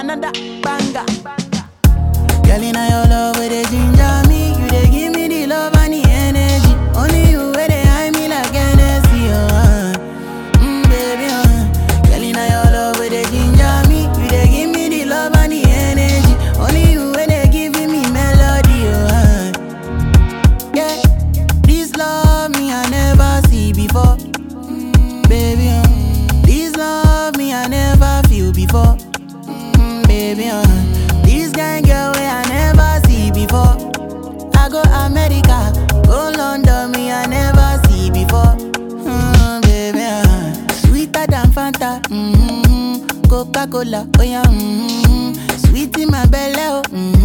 another banger. Girl, in your love, where they ginger me. You they give me the love and the energy. Only you where they hide me like Hennessy, baby, Girl, in your love, where they ginger me. You they give me the love and the energy. Only you where they giving me melody, Yeah, this love me I never see before, baby, This love me I never feel before, baby, This kind girl way I never see before. I go America, go London, me I never see before, baby, Sweeter than Fanta, Coca-Cola, oh yeah, Sweet in my belly, oh,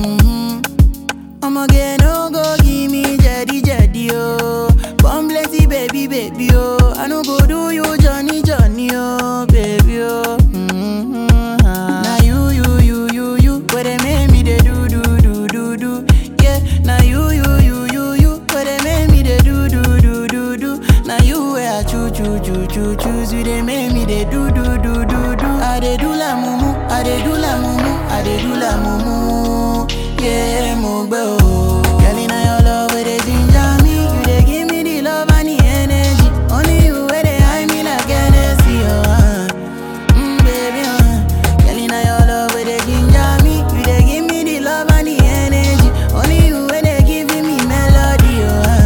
I'ma get no go give me jetty jetty, oh. Come blessy baby, baby, oh. I no go do you Johnny, Johnny, oh, baby, oh. Now you, where they make me they do. Yeah, now you, where they make me they do. Now you where I choose, you they make me they do. I they do la mumu, I they do la mumu. Yeah, move, girl, in your love, where they ginger me. You they give me the love and the energy. Only you where they hide me like Hennessy, baby, Girl, in your love, where they ginger me. You they give me the love and the energy. Only you where they giving me melody,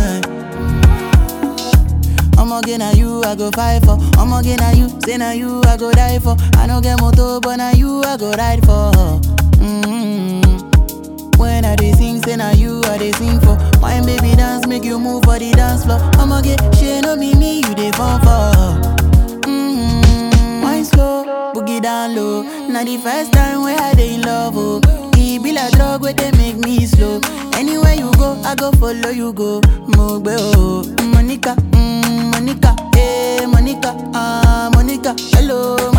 I'ma get na you I go fight for. I'ma get na you, say na you I go die for. I no get motor, but na you I go ride for. When I dey sing, say na you I dey sing for. Wine baby dance, make you move for the dance floor. I'ma get shit, no be me, you dey fall for. Wine slow, boogie down low. Now the first time where I dey in love, oh. E be like drug where they make me slow. Anywhere you go, I go follow you go. Mogbe oh, Monica, Monica, hey Monica, Monica, hello.